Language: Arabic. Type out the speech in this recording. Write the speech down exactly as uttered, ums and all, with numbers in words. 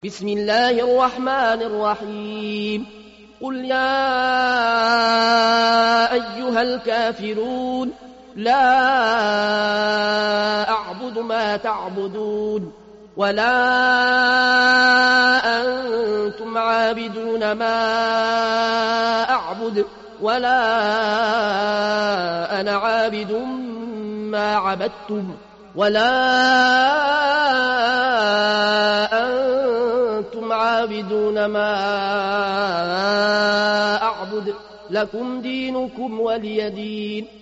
بسم الله الرحمن الرحيم قل يا أيها الكافرون لا أعبد ما تعبدون ولا أنتم عابدون ما أعبد ولا أنا عابد ما عبدتم ولا أنتم عابدون ما أعبد لكم دينكم ولي دين.